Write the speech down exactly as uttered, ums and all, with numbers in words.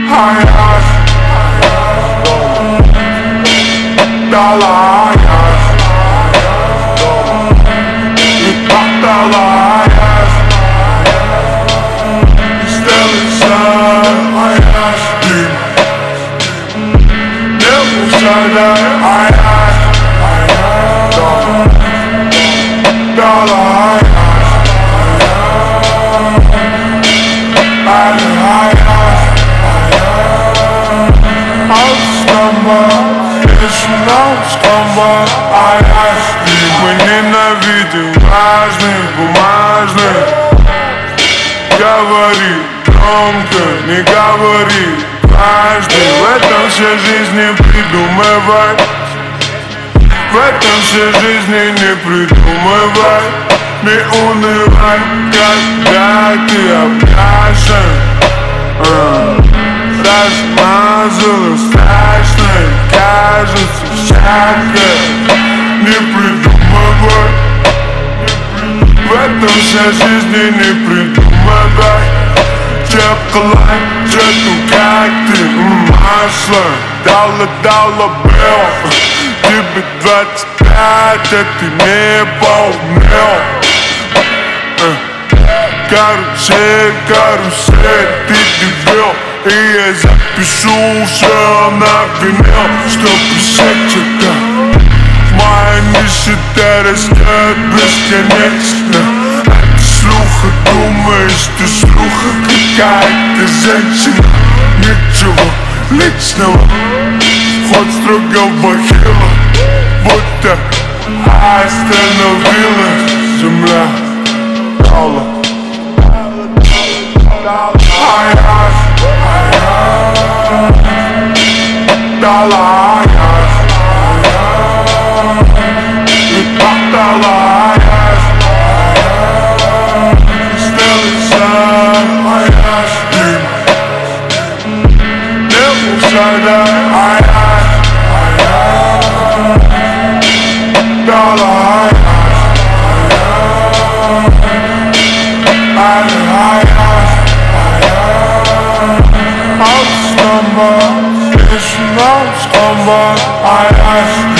Hayat Dala hayat Bak dala hayat İstersen hayat Ne bulsaydı hayat Dala hayat Скомба, ай-ай, мы ненавидим важных, бумажных. Говори громко, не говори каждый. В этом вся жизнь, не придумывай. В этом вся жизнь, не придумывай. Не унывай, когда ты обкрашен. Размазала страшно, кажется всякое. Не придумывай. В этом вся жизнь, не придумывай. Теплая, цвету как ты, масло. Дала-дала бел. Тебе двадцать пять, а ты не полмел. Карусель, карусель, ты дебил. И я запишу все на винил, чтоб писать это. Моя нищета растет бесконечно. А ты слуха думаешь, ты слуха какая-то женщина. Ничего личного, вход строго в бахилу. Будто остановилась земля. Дала Hayat Dala hayat Bak dala hayat İstersen hayat Ne bulsaydı hayat Dala hayat Skamba, it's not skamba, I ask